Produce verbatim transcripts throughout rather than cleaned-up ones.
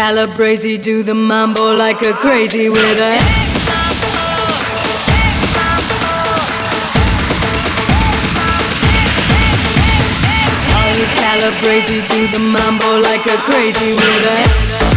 Calabrese, do the mambo like a crazy with a All you Calabrese, do the mambo like a crazy with a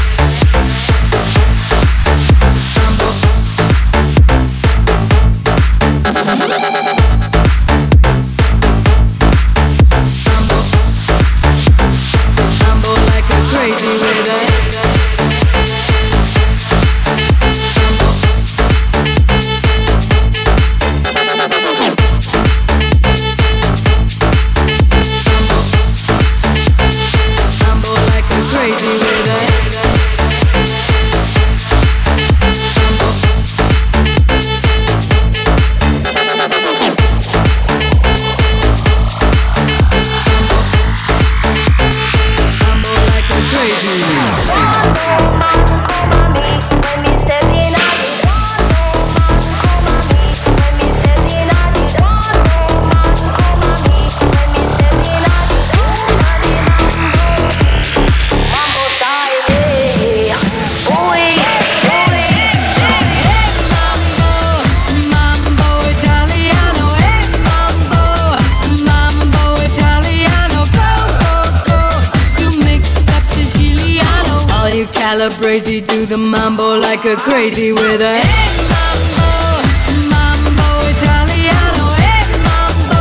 Calabrese, do the mambo like a crazy with a hey mambo, mambo Italiano, hey mambo,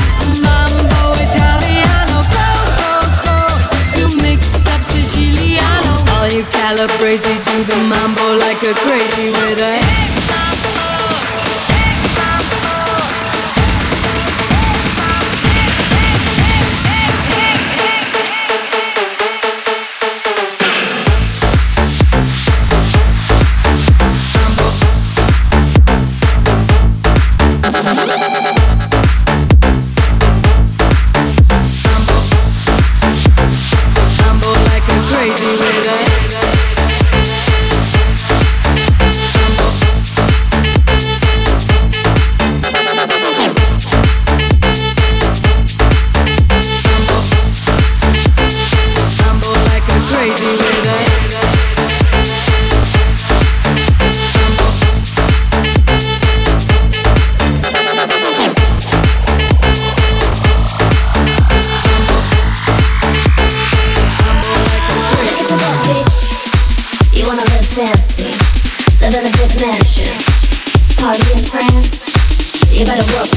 mambo Italiano, go, go, go, you mixed up Siciliano. All you Calabrese, do the mambo like a crazy with a hey mambo, hey mambo.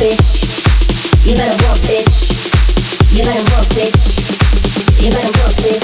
You better work, bitch. You better work, bitch. You better work, bitch.